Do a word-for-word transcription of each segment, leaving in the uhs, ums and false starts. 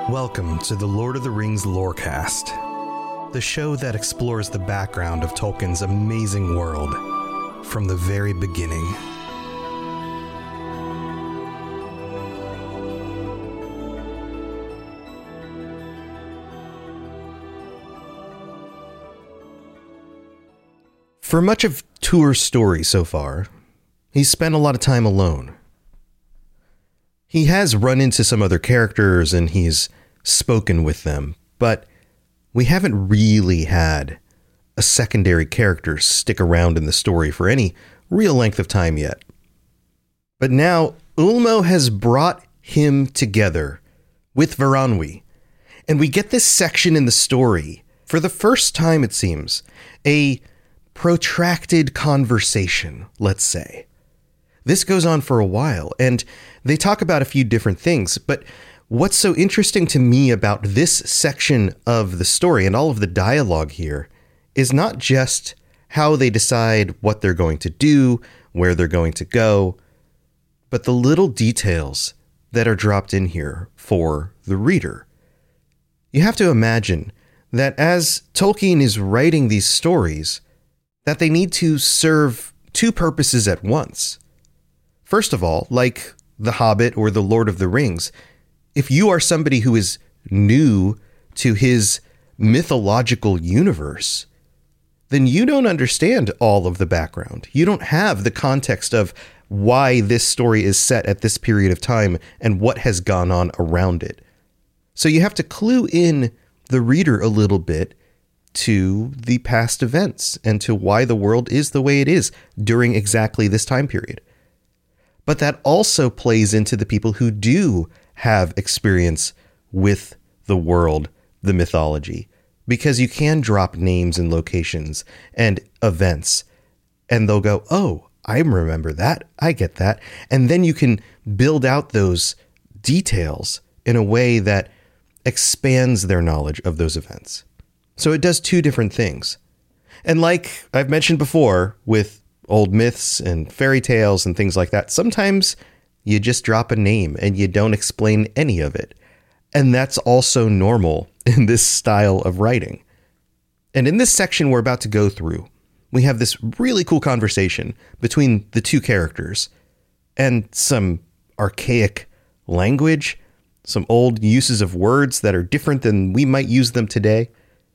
Welcome to the Lord of the Rings Lorecast, the show that explores the background of Tolkien's amazing world from the very beginning. For much of Tuor's story so far, he's spent a lot of time alone. He has run into some other characters and he's spoken with them, but we haven't really had a secondary character stick around in the story for any real length of time yet. But now Ulmo has brought him together with Veranwy, and we get this section in the story, for the first time it seems, a protracted conversation, let's say. This goes on for a while, and they talk about a few different things, but what's so interesting to me about this section of the story and all of the dialogue here is not just how they decide what they're going to do, where they're going to go, but the little details that are dropped in here for the reader. You have to imagine that as Tolkien is writing these stories, that they need to serve two purposes at once. First of all, like The Hobbit or The Lord of the Rings, if you are somebody who is new to his mythological universe, then you don't understand all of the background. You don't have the context of why this story is set at this period of time and what has gone on around it. So you have to clue in the reader a little bit to the past events and to why the world is the way it is during exactly this time period. But that also plays into the people who do have experience with the world, the mythology, because you can drop names and locations and events, and they'll go, oh, I remember that. I get that. And then you can build out those details in a way that expands their knowledge of those events. So it does two different things. And like I've mentioned before with old myths and fairy tales and things like that, sometimes you just drop a name and you don't explain any of it. And that's also normal in this style of writing. And in this section we're about to go through, we have this really cool conversation between the two characters and some archaic language, some old uses of words that are different than we might use them today,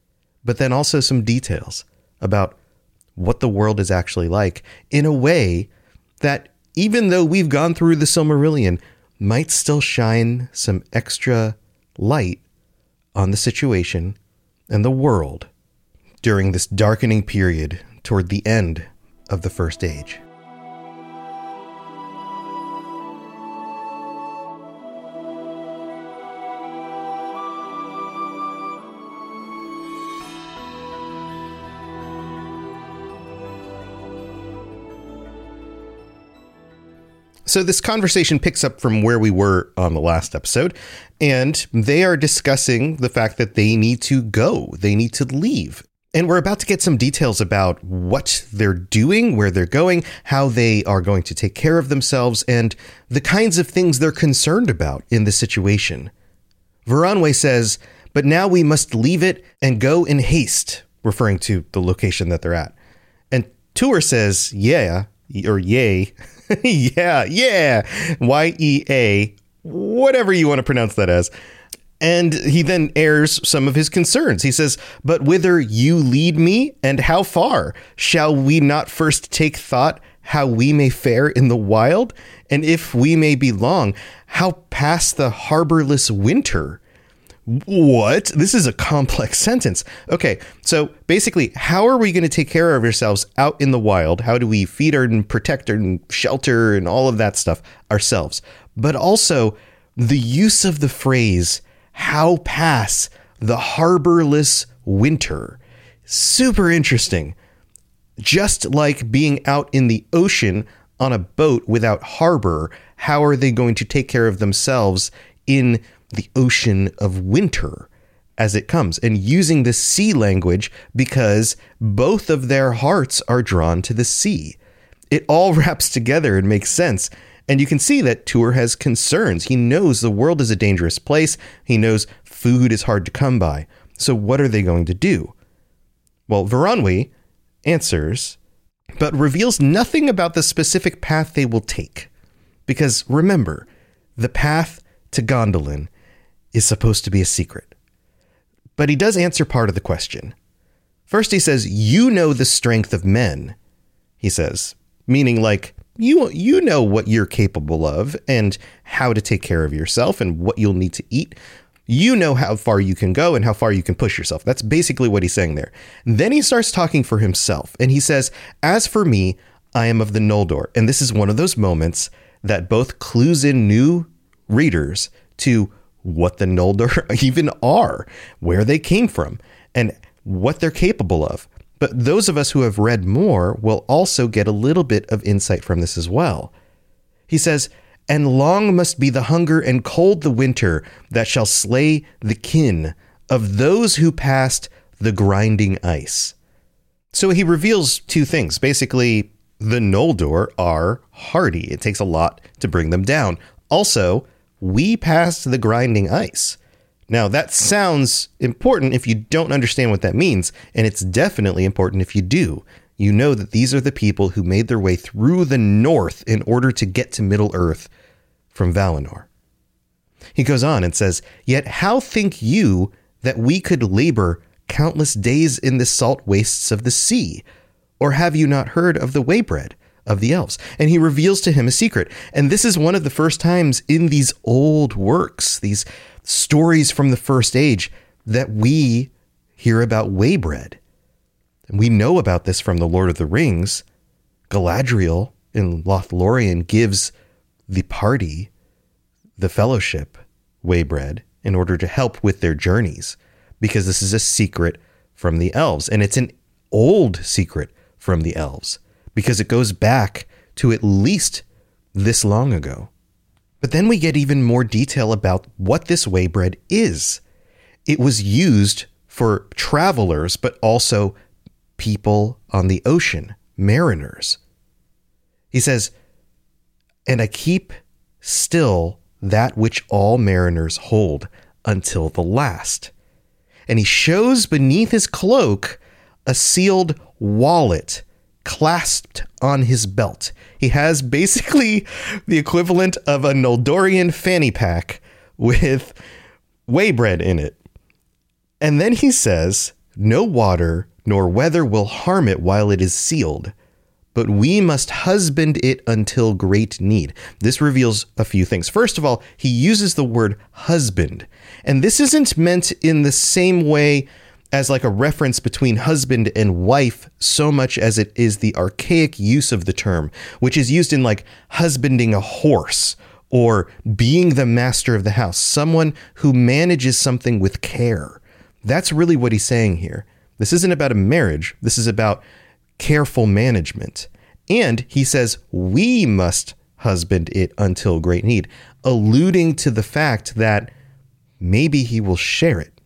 but then also some details about what the world is actually like in a way that, even though we've gone through the Silmarillion, might still shine some extra light on the situation and the world during this darkening period toward the end of the First Age. So this conversation picks up from where we were on the last episode, and they are discussing the fact that they need to go, they need to leave. And we're about to get some details about what they're doing, where they're going, how they are going to take care of themselves, and the kinds of things they're concerned about in this situation. Veranwy says, but now we must leave it and go in haste, referring to the location that they're at. And Tuor says, yeah, or yay, yeah, yeah, Y E A, whatever you want to pronounce that as. And he then airs some of his concerns. He says, but whither you lead me and how far? Shall we not first take thought how we may fare in the wild? And if we may be long, how past the harborless winter? What? This is a complex sentence. Okay, so basically, how are we going to take care of ourselves out in the wild? How do we feed our and protect and shelter and all of that stuff ourselves? But also the use of the phrase, how pass the harborless winter. Super interesting. Just like being out in the ocean on a boat without harbor, how are they going to take care of themselves in the ocean of winter as it comes? And using the sea language because both of their hearts are drawn to the sea. It all wraps together and makes sense. And you can see that Tuor has concerns. He knows the world is a dangerous place. He knows food is hard to come by. So what are they going to do? Well, Veronwy answers, but reveals nothing about the specific path they will take. Because remember, the path to Gondolin is supposed to be a secret. But he does answer part of the question. First, he says, you know the strength of men, he says, meaning like, you you know what you're capable of and how to take care of yourself and what you'll need to eat. You know how far you can go and how far you can push yourself. That's basically what he's saying there. Then he starts talking for himself, and he says, as for me, I am of the Noldor. And this is one of those moments that both clues in new readers to what the Noldor even are, where they came from, and what they're capable of. But those of us who have read more will also get a little bit of insight from this as well. He says, and long must be the hunger and cold the winter that shall slay the kin of those who passed the grinding ice. So he reveals two things. Basically, the Noldor are hardy. It takes a lot to bring them down. Also, we passed the grinding ice. Now, that sounds important if you don't understand what that means, and it's definitely important if you do. You know that these are the people who made their way through the north in order to get to Middle-earth from Valinor. He goes on and says, yet how think you that we could labor countless days in the salt wastes of the sea? Or have you not heard of the waybread of the elves? And he reveals to him a secret. And this is one of the first times in these old works, these stories from the First Age, that we hear about waybread. And we know about this from the Lord of the Rings. Galadriel in Lothlorien gives the party, the fellowship, waybread in order to help with their journeys, because this is a secret from the elves. And it's an old secret from the elves because it goes back to at least this long ago. But then we get even more detail about what this waybread is. It was used for travelers, but also people on the ocean, mariners. He says, and I keep still that which all mariners hold until the last. And he shows beneath his cloak a sealed wallet clasped on his belt. He has basically the equivalent of a Noldorian fanny pack with waybread in it. And then he says, no water nor weather will harm it while it is sealed, but we must husband it until great need. This reveals a few things. First of all, he uses the word husband, and this isn't meant in the same way as like a reference between husband and wife so much as it is the archaic use of the term, which is used in like husbanding a horse or being the master of the house, someone who manages something with care. That's really what he's saying here. This isn't about a marriage. This is about careful management. And he says, we must husband it until great need, alluding to the fact that maybe he will share it.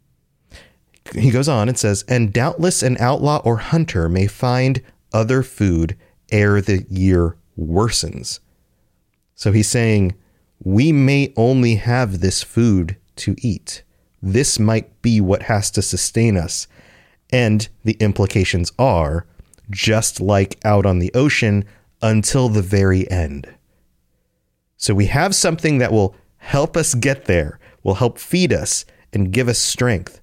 He goes on and says, and doubtless an outlaw or hunter may find other food ere the year worsens. So he's saying, we may only have this food to eat. This might be what has to sustain us. And the implications are, just like out on the ocean, until the very end. So we have something that will help us get there, will help feed us and give us strength.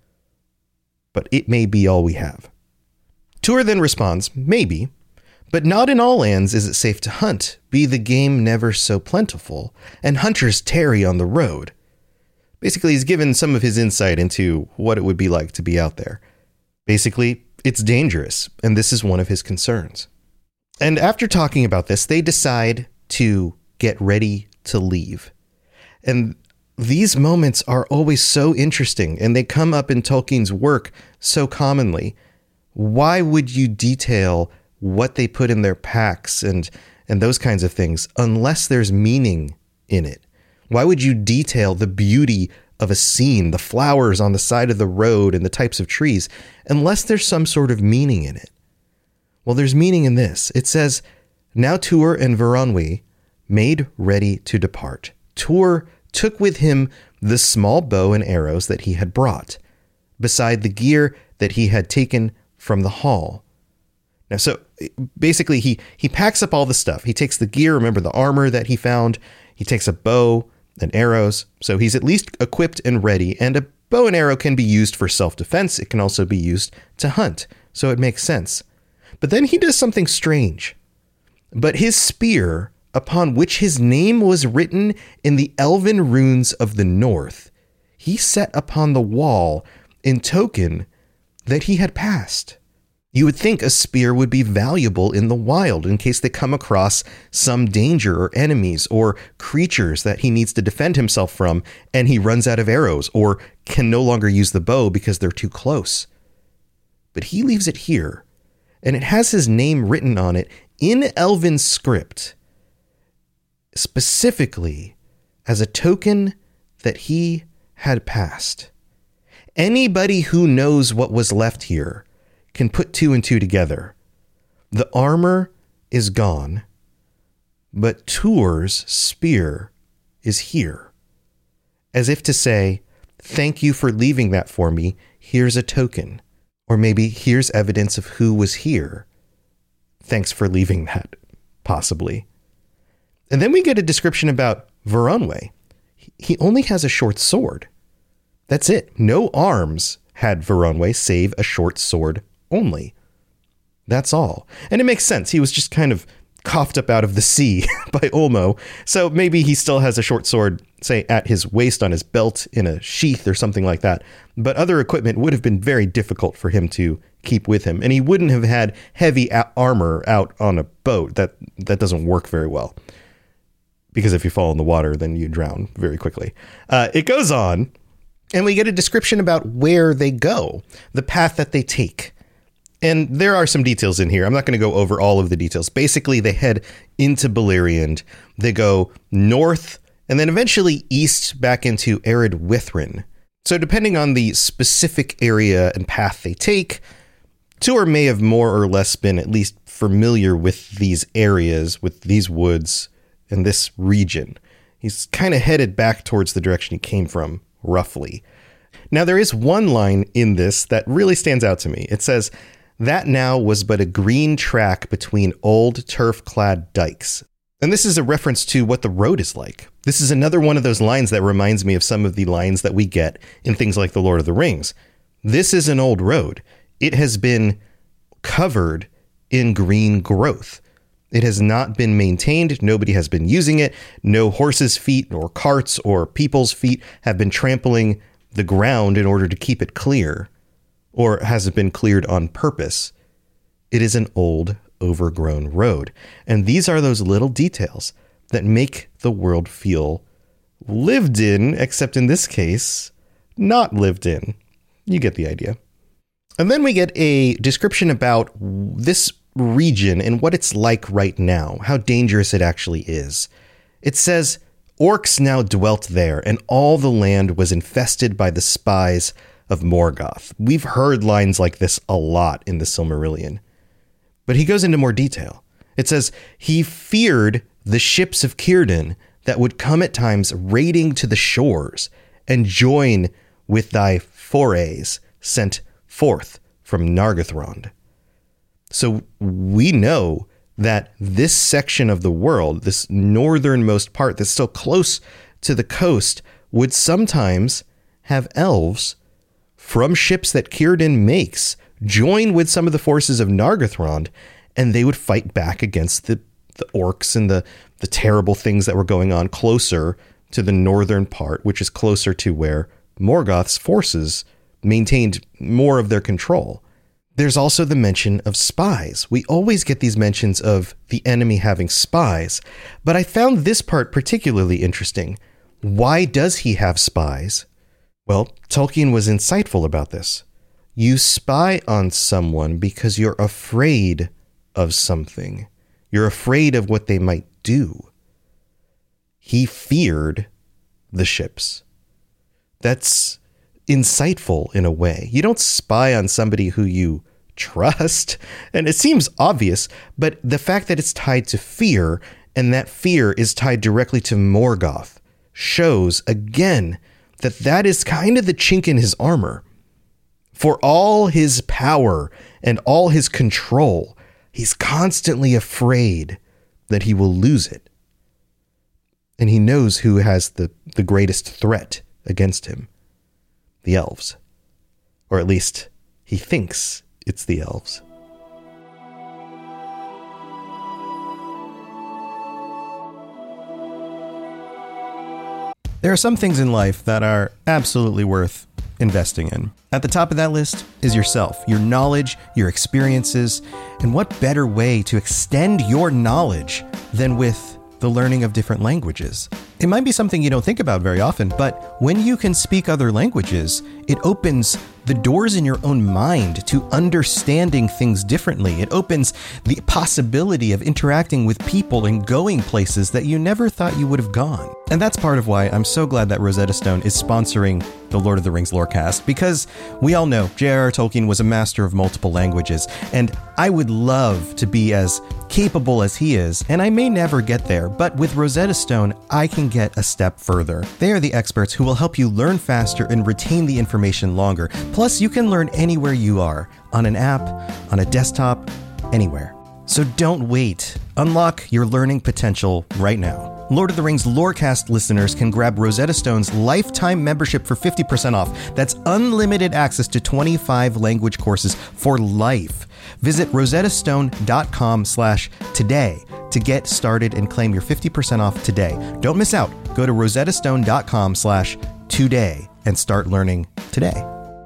But it may be all we have. Tuor then responds, maybe, but not in all lands is it safe to hunt, be the game never so plentiful, and hunters tarry on the road. Basically, he's given some of his insight into what it would be like to be out there. Basically, it's dangerous, and this is one of his concerns. And after talking about this, they decide to get ready to leave. And these moments are always so interesting, and they come up in Tolkien's work so commonly. Why would you detail what they put in their packs and, and those kinds of things unless there's meaning in it? Why would you detail the beauty of a scene, the flowers on the side of the road and the types of trees, unless there's some sort of meaning in it? Well, there's meaning in this. It says, now Tuor and Veronwy made ready to depart, Tur took with him the small bow and arrows that he had brought, beside the gear that he had taken from the hall. Now, so basically he, he packs up all the stuff. He takes the gear, remember the armor that he found. He takes a bow and arrows. So he's at least equipped and ready. And a bow and arrow can be used for self-defense. It can also be used to hunt. So it makes sense. But then he does something strange. But his spear, upon which his name was written in the elven runes of the north, he set upon the wall in token that he had passed. You would think a spear would be valuable in the wild in case they come across some danger or enemies or creatures that he needs to defend himself from and he runs out of arrows or can no longer use the bow because they're too close. But he leaves it here, and it has his name written on it in Elven script, specifically as a token that he had passed. Anybody who knows what was left here can put two and two together. The armor is gone, but Tur's spear is here. As if to say, thank you for leaving that for me. Here's a token. Or maybe here's evidence of who was here. Thanks for leaving that, possibly. And then we get a description about Voronwë. He only has a short sword. That's it. No arms had Voronwë save a short sword only. That's all. And it makes sense. He was just kind of coughed up out of the sea by Ulmo. So maybe he still has a short sword, say, at his waist on his belt in a sheath or something like that. But other equipment would have been very difficult for him to keep with him. And he wouldn't have had heavy a- armor out on a boat. That, that doesn't work very well. Because if you fall in the water, then you drown very quickly. Uh, it goes on, and we get a description about where they go, the path that they take. And there are some details in here. I'm not going to go over all of the details. Basically, they head into Beleriand. They go north and then eventually east back into Ered Withrin. So depending on the specific area and path they take, Tur may have more or less been at least familiar with these areas, with these woods and this region. He's kind of headed back towards the direction he came from, roughly. Now, there is one line in this that really stands out to me. It says, that now was but a green track between old turf-clad dikes. And this is a reference to what the road is like. This is another one of those lines that reminds me of some of the lines that we get in things like The Lord of the Rings. This is an old road. It has been covered in green growth. It has not been maintained. Nobody has been using it. No horses' feet or carts or people's feet have been trampling the ground in order to keep it clear. Or has it been cleared on purpose? It is an old, overgrown road. And these are those little details that make the world feel lived in, except in this case, not lived in. You get the idea. And then we get a description about this region and what it's like right now, how dangerous it actually is. It says, orcs now dwelt there, and all the land was infested by the spies of Morgoth. We've heard lines like this a lot in the Silmarillion. But he goes into more detail. It says, he feared the ships of Círdan that would come at times raiding to the shores and join with thy forays sent forth from Nargothrond. So we know that this section of the world, this northernmost part that's still close to the coast, would sometimes have elves from ships that Círdan makes join with some of the forces of Nargothrond, and they would fight back against the, the orcs and the, the terrible things that were going on closer to the northern part, which is closer to where Morgoth's forces maintained more of their control. There's also the mention of spies. We always get these mentions of the enemy having spies, but I found this part particularly interesting. Why does he have spies? Well, Tolkien was insightful about this. You spy on someone because you're afraid of something. You're afraid of what they might do. He feared the ships. That's insightful in a way. You don't spy on somebody who you trust, and it seems obvious, but the fact that it's tied to fear and that fear is tied directly to Morgoth, shows again that that is kind of the chink in his armor. For all his power and all his control, he's constantly afraid that he will lose it. And he knows who has the, the greatest threat against him. The elves. Or at least he thinks it's the elves. There are some things in life that are absolutely worth investing in. At the top of that list is yourself, your knowledge, your experiences, and what better way to extend your knowledge than with the learning of different languages. It might be something you don't think about very often, but when you can speak other languages, it opens the doors in your own mind to understanding things differently. It opens the possibility of interacting with people and going places that you never thought you would have gone. And that's part of why I'm so glad that Rosetta Stone is sponsoring the Lord of the Rings Lorecast, because we all know J R R. Tolkien was a master of multiple languages, and I would love to be as capable as he is, and I may never get there, but with Rosetta Stone, I can get a step further. They are the experts who will help you learn faster and retain the information longer. Plus, you can learn anywhere you are, on an app, on a desktop, anywhere. So don't wait. Unlock your learning potential right now. Lord of the Rings Lorecast listeners can grab Rosetta Stone's lifetime membership for fifty percent off. That's unlimited access to twenty-five language courses for life. Visit rosettastone.com slash today to get started and claim your fifty percent off today. Don't miss out. Go to rosettastone.com slash today and start learning today.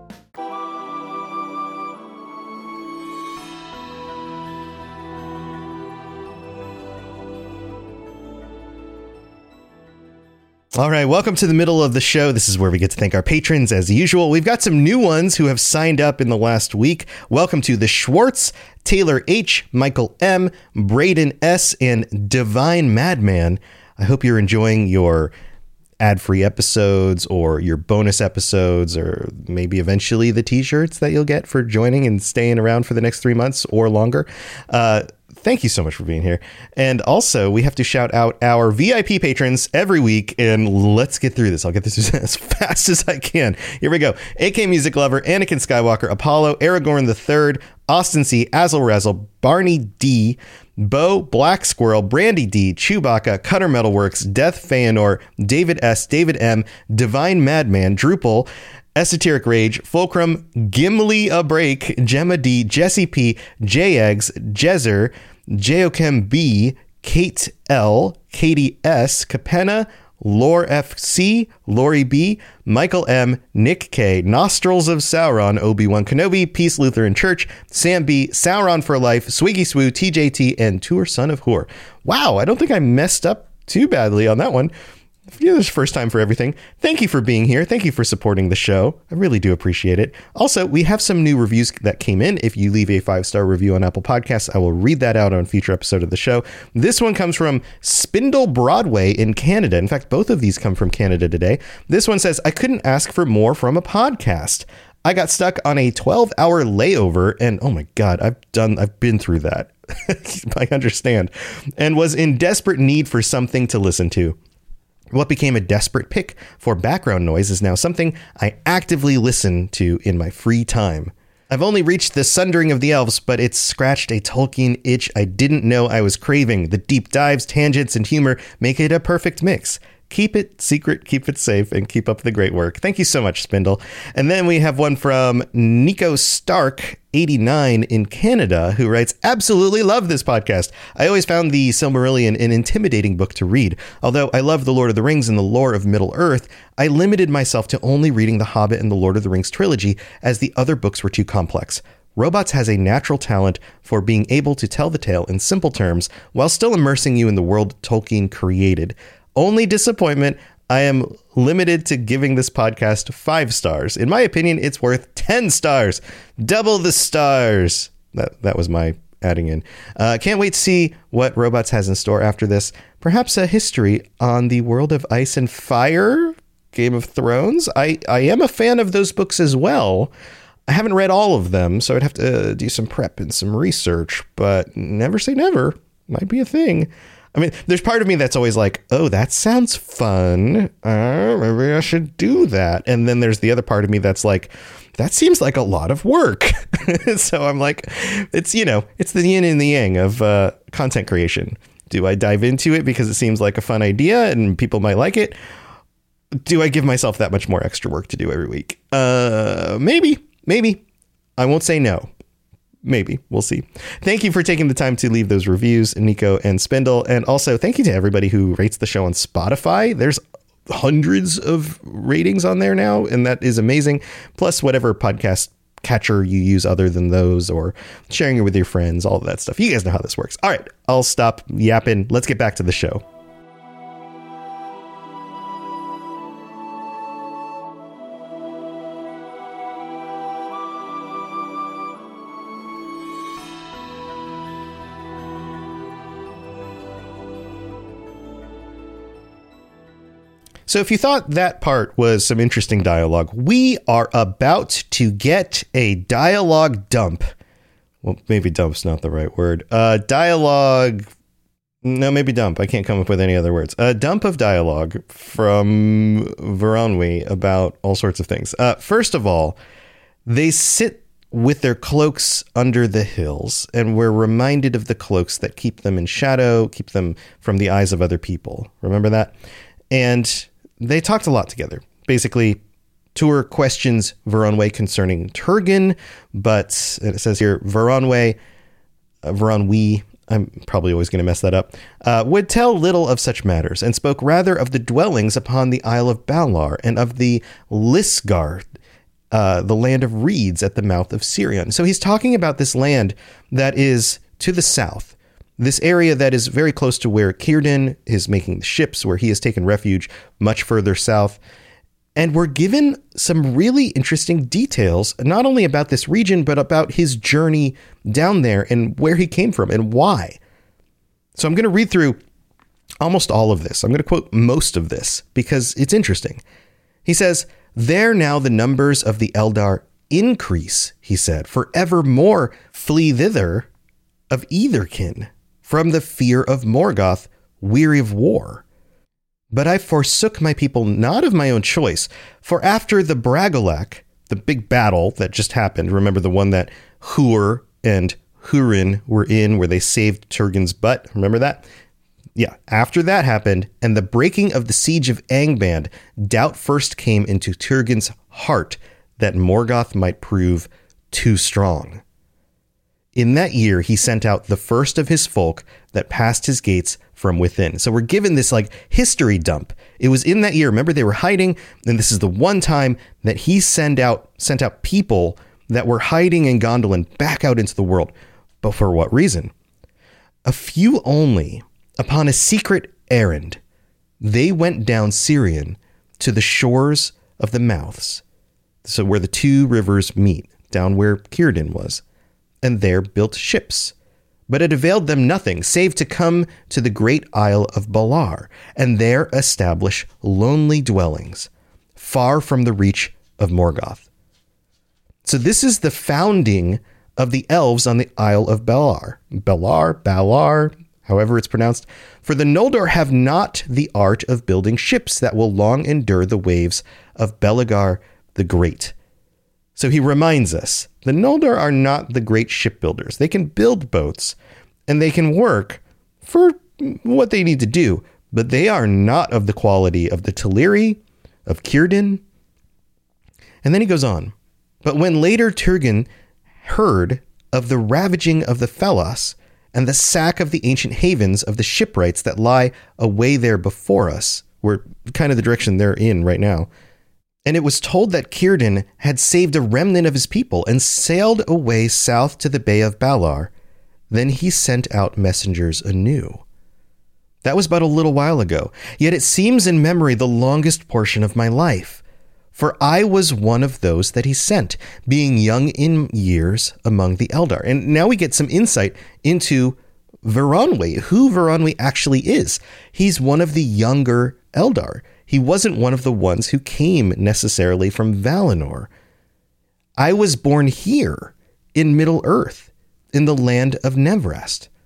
All right, welcome to the middle of the show. This is where we get to thank our patrons as usual. We've got some new ones who have signed up in the last week. Welcome to the Schwartz, Taylor H, Michael M, Braden S, and Divine Madman. I hope you're enjoying your ad-free episodes or your bonus episodes, or maybe eventually the t-shirts that you'll get for joining and staying around for the next three months or longer. Uh, Thank you so much for being here. And also, we have to shout out our V I P patrons every week, and let's get through this. I'll get this as fast as I can. Here we go. A K Music Lover, Anakin Skywalker, Apollo, Aragorn the Third, Austin C, Azzle Razzle, Barney D, Bo, Black Squirrel, Brandy D, Chewbacca, Cutter Metalworks, Death Feanor, David S, David M, Divine Madman, Drupal, Esoteric Rage, Fulcrum, Gimli a Break, Gemma D, Jesse P, J Eggs, Jezer, Geochem B, Kate L, Katie S, Capenna, Lore F C, Lori B, Michael M, Nick K, Nostrils of Sauron, Obi-Wan Kenobi, Peace Lutheran Church, Sam B, Sauron for Life, Swiggy Swoo, T J T, and Tour Son of Whore. Wow, I don't think I messed up too badly on that one. Yeah, this is first time for everything. Thank you for being here. Thank you for supporting the show. I really do appreciate it. Also, we have some new reviews that came in. If you leave a five-star review on Apple Podcasts, I will read that out on a future episode of the show. This one comes from Spindle Broadway in Canada. In fact, both of these come from Canada today. This one says, I couldn't ask for more from a podcast. I got stuck on a twelve hour layover, and oh my God, I've done, I've been through that. I understand. And was in desperate need for something to listen to. What became a desperate pick for background noise is now something I actively listen to in my free time. I've only reached the Sundering of the Elves, but it's scratched a Tolkien itch I didn't know I was craving. The deep dives, tangents, and humor make it a perfect mix. Keep it secret, keep it safe, and keep up the great work. Thank you so much, Spindle. And then we have one from Nico Stark, eighty-nine in Canada, who writes, absolutely love this podcast. I always found the Silmarillion an intimidating book to read. Although I love The Lord of the Rings and the lore of Middle-earth, I limited myself to only reading The Hobbit and The Lord of the Rings trilogy, as the other books were too complex. Robots has a natural talent for being able to tell the tale in simple terms while still immersing you in the world Tolkien created. Only disappointment, I am limited to giving this podcast five stars. In my opinion, it's worth ten stars. Double the stars. That that was my adding in. Uh, can't wait to see what Robots has in store after this. Perhaps a history on the world of Ice and Fire, Game of Thrones. I, I am a fan of those books as well. I haven't read all of them, so I'd have to uh, do some prep and some research, but never say never. Might be a thing. I mean, there's part of me that's always like, oh, that sounds fun. Uh, maybe I should do that. And then there's the other part of me that's like, that seems like a lot of work. So I'm like, it's, you know, it's the yin and the yang of uh, content creation. Do I dive into it because it seems like a fun idea and people might like it? Do I give myself that much more extra work to do every week? Uh, maybe, maybe. I won't say no. Maybe. We'll see. Thank you for taking the time to leave those reviews, Nico and Spindle. And also thank you to everybody who rates the show on Spotify. There's hundreds of ratings on there now, and that is amazing. Plus whatever podcast catcher you use other than those, or sharing it with your friends, all of that stuff. You guys know how this works. All right, I'll stop yapping. Let's get back to the show. So if you thought that part was some interesting dialogue, we are about to get a dialogue dump. Well, maybe dump's not the right word. Uh, dialogue. No, maybe dump. I can't come up with any other words. A dump of dialogue from Veronwy about all sorts of things. Uh, first of all, they sit with their cloaks under the hills, and we're reminded of the cloaks that keep them in shadow, keep them from the eyes of other people. Remember that? And they talked a lot together. Basically, Tuor questions Veronwy concerning Turgon, but it says here, Veronwy, uh, Veronwy, I'm probably always going to mess that up, uh, would tell little of such matters, and spoke rather of the dwellings upon the Isle of Balar, and of the Lisgard, uh, the land of reeds at the mouth of Sirion. So he's talking about this land that is to the south, this area that is very close to where Círdan is making the ships, where he has taken refuge much further south. And we're given some really interesting details, not only about this region, but about his journey down there and where he came from and why. So I'm going to read through almost all of this. I'm going to quote most of this because it's interesting. He says, "There now the numbers of the Eldar increase," he said, "for evermore flee thither of either kin, from the fear of Morgoth, weary of war. But I forsook my people not of my own choice, for after the Bragolak, the big battle that just happened, remember the one that Huor and Hurin were in, where they saved Turgon's butt, remember that? Yeah, after that happened, and the breaking of the siege of Angband, doubt first came into Turgon's heart that Morgoth might prove too strong. In that year, he sent out the first of his folk that passed his gates from within." So we're given this like history dump. It was in that year. Remember, they were hiding. And this is the one time that he sent out, sent out people that were hiding in Gondolin back out into the world. But for what reason? "A few only, upon a secret errand, they went down Sirion to the shores of the mouths." So where the two rivers meet, down where Círdan was. "And there built ships. But it availed them nothing, save to come to the great Isle of Balar, and there establish lonely dwellings, far from the reach of Morgoth." So this is the founding of the elves on the Isle of Balar. Balar, Balar, however it's pronounced. "For the Noldor have not the art of building ships that will long endure the waves of Belegar the Great." So he reminds us, the Noldor are not the great shipbuilders. They can build boats, and they can work for what they need to do, but they are not of the quality of the Teleri, of Círdan. And then he goes on, "But when later Turgon heard of the ravaging of the Felas, and the sack of the ancient havens of the shipwrights that lie away there before us," we're kind of the direction they're in right now, "and it was told that Círdan had saved a remnant of his people and sailed away south to the Bay of Balar, then he sent out messengers anew. That was but a little while ago, yet it seems in memory the longest portion of my life. For I was one of those that he sent, being young in years among the Eldar." And now we get some insight into Veronwy, who Veronwy actually is. He's one of the younger Eldar. He wasn't one of the ones who came necessarily from Valinor. "I was born here in Middle Earth, in the land of Nevrast.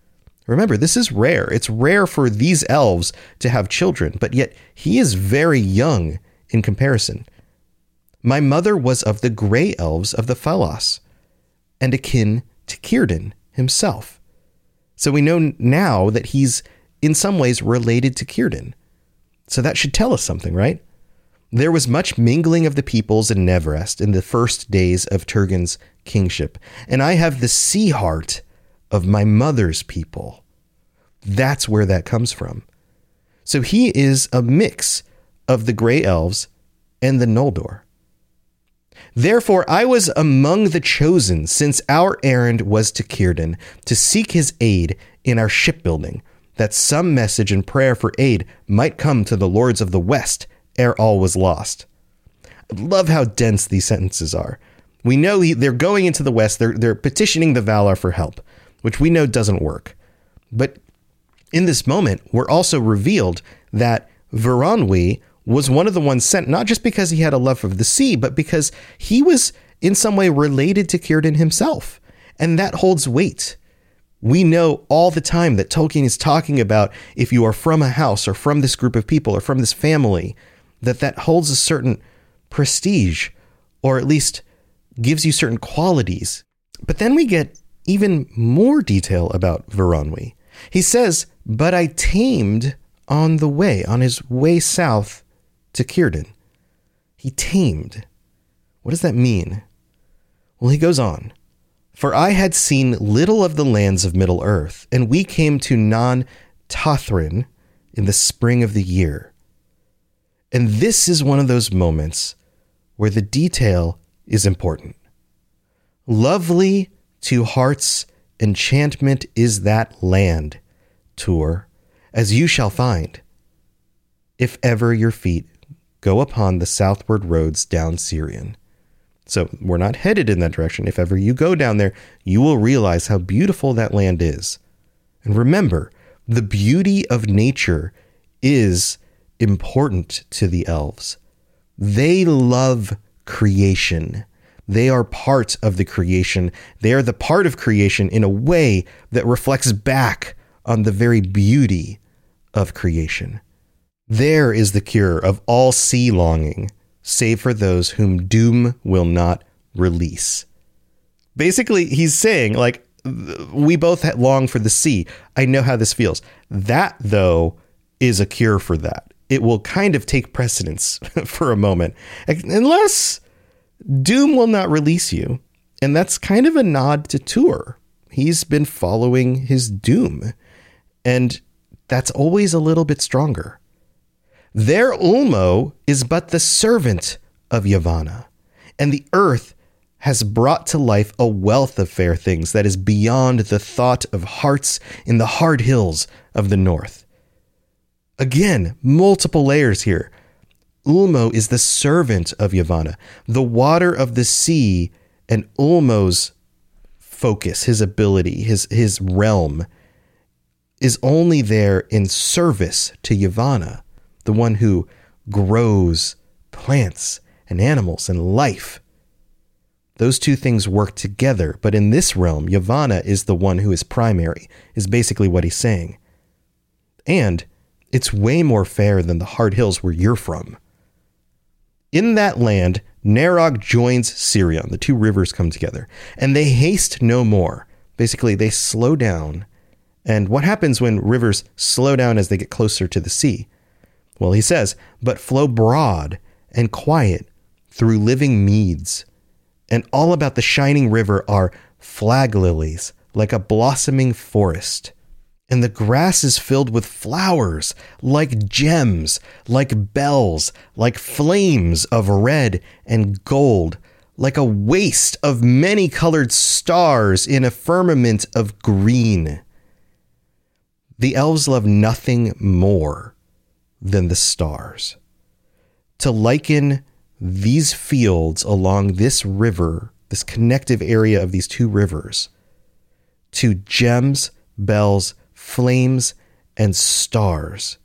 Remember, this is rare. It's rare for these elves to have children, but yet he is very young in comparison. My mother was of the gray elves of the Falas, and akin to Círdan himself. So we know now that he's in some ways related to Círdan. So that should tell us something, right? There was much mingling of the peoples in Nevrest in the first days of Turgon's kingship, and I have the sea heart of my mother's people. That's where that comes from. So he is a mix of the Grey Elves and the Noldor. Therefore, I was among the chosen, since our errand was to Círdan, to seek his aid in our shipbuilding, that some message and prayer for aid might come to the lords of the West ere all was lost. I love how dense these sentences are. We know he, they're going into the West, they're, they're petitioning the Valar for help, which we know doesn't work. But in this moment, we're also revealed that Veronwy was one of the ones sent, not just because he had a love of the sea, but because he was in some way related to Círdan himself. And that holds weight. We know all the time that Tolkien is talking about if you are from a house or from this group of people or from this family, that that holds a certain prestige, or at least gives you certain qualities. But then we get even more detail about Veronwy. He says, but I tamed on the way, on his way south to Círdan. He tamed. What does that mean? Well, he goes on. For I had seen little of the lands of Middle-earth, and we came to Non Tothrin in the spring of the year. And this is one of those moments where the detail is important. Lovely to heart's enchantment is that land, Tuor, as you shall find, if ever your feet go upon the southward roads down Sirion. So we're not headed in that direction. If ever you go down there, you will realize how beautiful that land is. And remember, the beauty of nature is important to the elves. They love creation. They are part of the creation. They are the part of creation in a way that reflects back on the very beauty of creation. There is the cure of all sea longing, save for those whom doom will not release. Basically, he's saying, like, we both long for the sea. I know how this feels. That, though, is a cure for that. It will kind of take precedence for a moment, unless doom will not release you. And that's kind of a nod to Tuor. He's been following his doom, and that's always a little bit stronger. Their Ulmo is but the servant of Yavanna, and the earth has brought to life a wealth of fair things that is beyond the thought of hearts in the hard hills of the north. Again, multiple layers here. Ulmo is the servant of Yavanna, the water of the sea, and Ulmo's focus, his ability, his, his realm, is only there in service to Yavanna, the one who grows plants and animals and life. Those two things work together, but in this realm, Yavanna is the one who is primary, is basically what he's saying. And it's way more fair than the hard hills where you're from. In that land, Narog joins Sirion. The two rivers come together, and they haste no more. Basically, they slow down. And what happens when rivers slow down as they get closer to the sea? Well, he says, but flow broad and quiet through living meads. And all about the shining river are flag lilies, like a blossoming forest. And the grass is filled with flowers, like gems, like bells, like flames of red and gold, like a waste of many-colored stars in a firmament of green. The elves love nothing more than the stars. To liken these fields along this river, this connective area of these two rivers, to gems, bells, flames, and stars,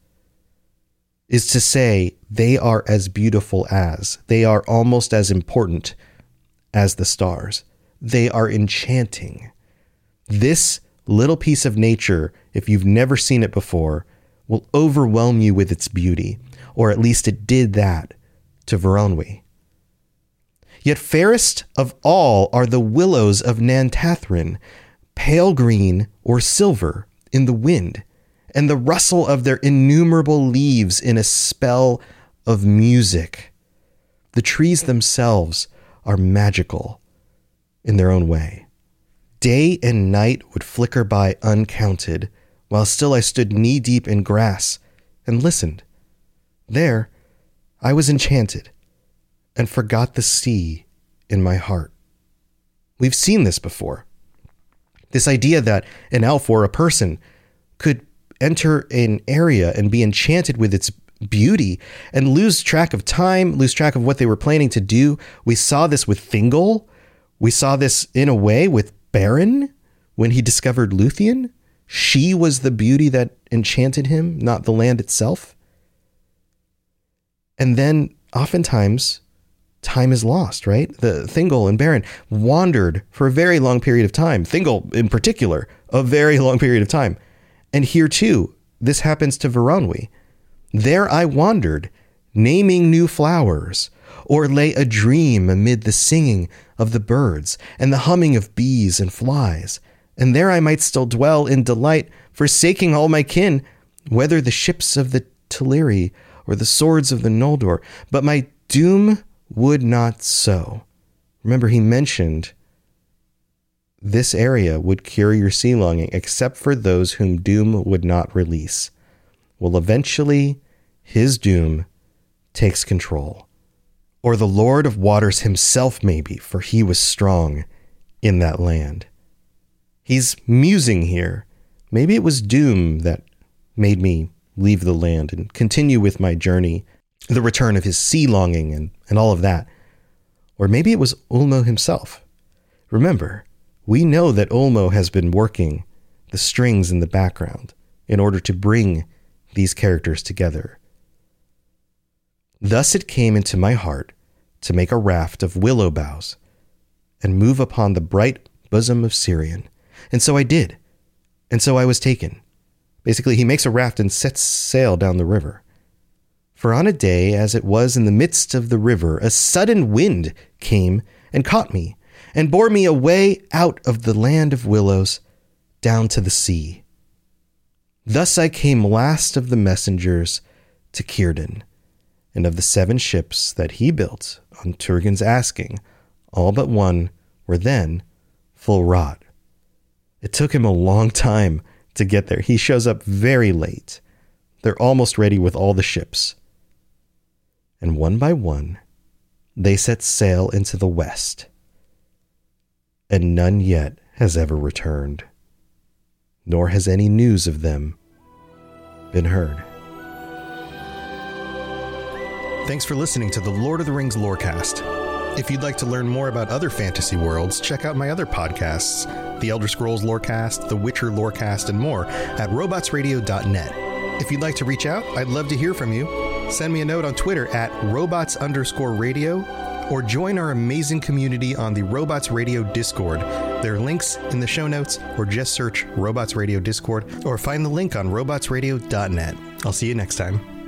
is to say they are as beautiful as, they are almost as important as the stars. They are enchanting. This little piece of nature, if you've never seen it before, will overwhelm you with its beauty, or at least it did that to Voronoi. Yet fairest of all are the willows of Nantathrin, pale green or silver in the wind, and the rustle of their innumerable leaves in a spell of music. The trees themselves are magical in their own way. Day and night would flicker by uncounted, while still I stood knee-deep in grass and listened. There, I was enchanted and forgot the sea in my heart. We've seen this before. This idea that an elf or a person could enter an area and be enchanted with its beauty and lose track of time, lose track of what they were planning to do. We saw this with Thingol. We saw this in a way with Beren when he discovered Luthien. She was the beauty that enchanted him, not the land itself. And then oftentimes time is lost, right? The Thingol and Beren wandered for a very long period of time. Thingol in particular, a very long period of time. And here too, this happens to Voronoi. There I wandered, naming new flowers, or lay a dream amid the singing of the birds and the humming of bees and flies. And there I might still dwell in delight, forsaking all my kin, whether the ships of the Teleri or the swords of the Noldor. But my doom would not so. Remember, he mentioned this area would cure your sea longing, except for those whom doom would not release. Well, eventually, his doom takes control. Or the Lord of Waters himself, maybe, for he was strong in that land. He's musing here. Maybe it was doom that made me leave the land and continue with my journey, the return of his sea longing and, and all of that. Or maybe it was Ulmo himself. Remember, we know that Ulmo has been working the strings in the background in order to bring these characters together. Thus it came into my heart to make a raft of willow boughs and move upon the bright bosom of Sirion. And so I did. And so I was taken. Basically, he makes a raft and sets sail down the river. For on a day, as it was in the midst of the river, a sudden wind came and caught me and bore me away out of the land of willows down to the sea. Thus I came last of the messengers to Círdan, and of the seven ships that he built on Turgon's asking, all but one were then full wrought. It took him a long time to get there. He shows up very late. They're almost ready with all the ships. And one by one, they set sail into the west, and none yet has ever returned, nor has any news of them been heard. Thanks for listening to the Lord of the Rings Lorecast. If you'd like to learn more about other fantasy worlds, check out my other podcasts, The Elder Scrolls Lorecast, The Witcher Lorecast, and more at robots radio dot net. If you'd like to reach out, I'd love to hear from you. Send me a note on Twitter at robots underscore radio, or join our amazing community on the Robots Radio Discord. There are links in the show notes, or just search Robots Radio Discord, or find the link on robots radio dot net. I'll see you next time.